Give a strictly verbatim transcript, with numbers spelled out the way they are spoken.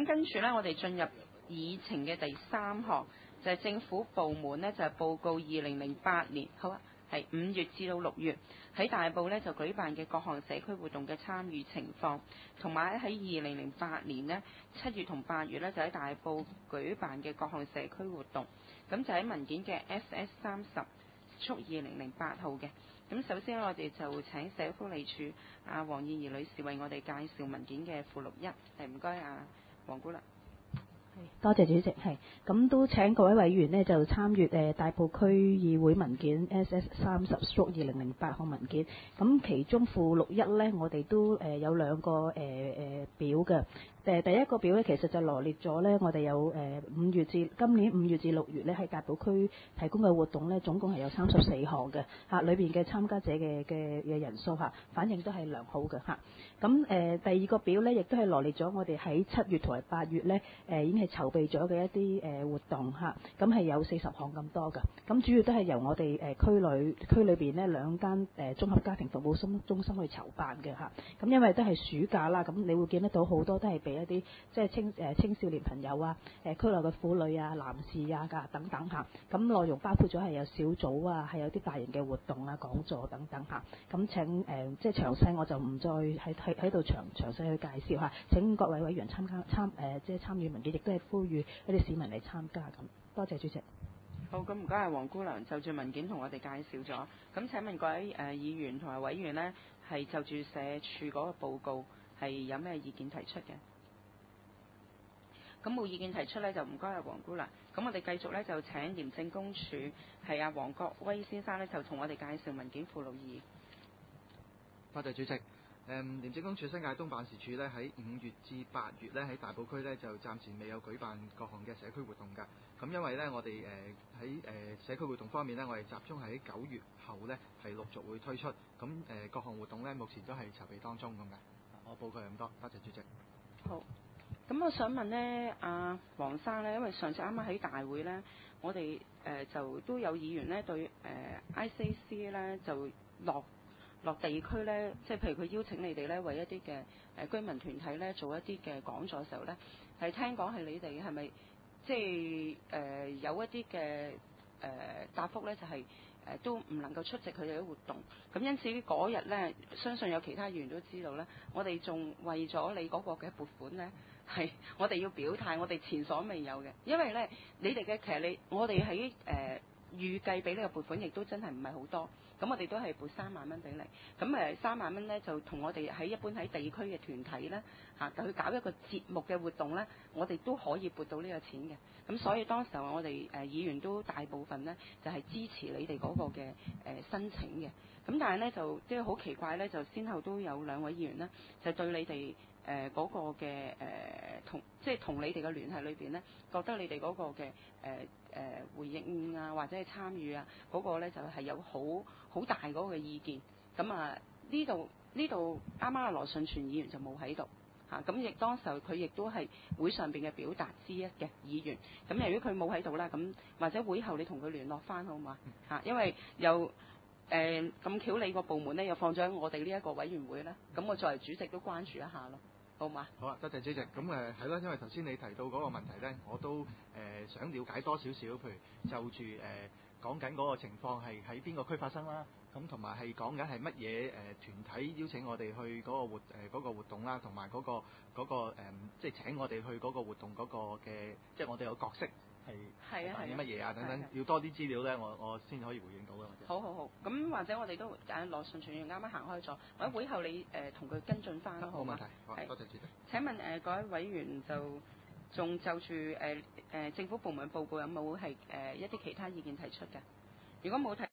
咁跟住呢，我哋進入議程嘅第三項，就係、是、政府部門呢，就係、是、報告二零零八年，好啊，係五月至到六月喺大埔呢就舉辦嘅各項社區活動嘅參與情況，同埋喺二零零八年呢七月同八月呢，就喺大埔舉辦嘅各項社區活動，咁就喺文件嘅 S S 三十速二零零八號嘅。咁首先我哋就請社會福利署阿黃燕儀女士為我哋介紹文件嘅附錄一，係唔該啊黃姑娘。 多謝主席，係咁都請各位委員呢就參閱誒大埔區議會文件 S S 三十縮二零零八號文件，咁其中附錄一呢，我哋都誒有兩個誒誒表嘅。誒第一個表咧，其實就羅列咗咧，我哋有誒五月至今年五月至六月咧，喺大埔區提供嘅活動咧，總共係有三十四項嘅嚇，裏邊嘅參加者嘅嘅嘅人數嚇，反應都係良好嘅嚇。咁誒第二個表咧，亦都係羅列咗我哋喺七月同埋八月咧誒已經係籌備咗嘅一啲誒活動嚇，咁係有四十項咁多嘅。咁主要都係由我哋誒區裏區裏邊呢兩間誒綜合家庭服務中中心去籌辦嘅嚇。咁因為都係暑假啦，咁你會見得到好多都係俾一啲即係青誒青少年朋友啊，誒區內嘅婦女啊、男士啊㗎等等嚇，咁內容包括咗係有小組啊，係有啲大型嘅活動啊、講座等等嚇。咁請誒即係詳細我就唔再喺喺喺度詳詳細去介紹嚇。請各位委員參加參誒即係參與文件，亦都係呼籲一啲市民嚟參加咁。多謝主席。 好，咁唔該係黃姑娘就住文件同我哋介紹咗。咁請問各位誒議員同埋委員呢，係就住社署嗰個報告係有咩意見提出嘅？咁冇意見提出呢，就唔該阿黃姑娘。咁我哋繼續呢，就請廉政公署係阿黃國威先生呢，就同我哋介紹文件附錄二。 多謝主席。誒廉政公署新界東辦事處呢，喺五月至八月呢，喺大埔區呢，就暫時未有舉辦各項嘅社區活動㗎。咁因為呢，我哋誒喺誒社區活動方面呢，我哋集中喺九月後呢，係陸續會推出。咁誒各項活動呢，目前都係籌備當中咁嘅。我報告係咁多，多謝主席。 好。咁我想問呢，阿黃生呢，因為上次啱啱喺大會呢，我哋誒、呃、就都有議員呢對誒、呃、I C C 呢就落落地區呢，即係譬如佢邀請你哋呢為一啲嘅誒居民團體呢做一啲嘅講座嘅時候呢，係聽講係你哋係咪即係誒、呃、有一啲嘅誒答覆呢，就係、是、誒、呃、都唔能夠出席佢哋嘅活動，咁因此嗰日呢，相信有其他議員都知道呢，我哋仲為咗你嗰個嘅撥款呢。係，我哋要表態，我哋前所未有嘅，因為咧，你哋嘅其實你，我哋喺誒預計俾呢個撥款，亦都真係唔係好多，咁我哋都係撥三萬蚊俾你，咁誒三萬蚊咧就同我哋喺一般喺地區嘅團體咧嚇，就去搞一個節目嘅活動咧，我哋都可以撥到呢個錢嘅，咁所以當時候我哋誒議員都大部分咧就係支持你哋嗰個嘅誒申請嘅，咁但係咧就即係好奇怪咧，就先後都有兩位議員咧就對你哋。誒嗰、呃那個嘅誒、呃、同即係同你哋嘅聯繫裏邊咧，覺得你哋嗰個嘅誒誒回應啊，或者係參與啊，嗰、那個咧就係、是、有好好大嗰個意見。咁啊呢度呢度啱啱阿羅順全議員就冇喺度嚇，咁、啊、亦當時候佢亦都係會上邊嘅表達之一嘅議員。咁由於佢冇喺度啦，咁或者會後你同佢聯絡翻好嘛嚇、啊，因為又誒咁巧你個部門咧又放咗喺我哋呢一個委員會咧，咁我作為主席都關注一下咯。好嘛？ 好啊，多謝主席。咁誒係啦，因為頭先你提到嗰個問題咧，我都誒、呃、想了解多少少，譬如就住誒、呃、講緊嗰個情況係喺邊個區發生啦，咁同埋係講緊係乜嘢誒團體邀請我哋去嗰個活誒嗰、呃嗰個活動啦，同埋嗰個嗰、嗰個、呃、即係請我哋去嗰個活動嗰個嘅，即係我哋有角色係扮演乜嘢啊等等，要多啲資料咧，我我先可以回應到嘅。 好好好，咁或者我哋都誒羅順全員啱啱行開咗，或者會後你誒同佢跟進翻咯，好嘛？ 冇問題，多謝主席。 請問誒、呃、各位委員就仲就住誒誒政府部門報告有冇係誒一啲其他意見提出嘅？如果冇提。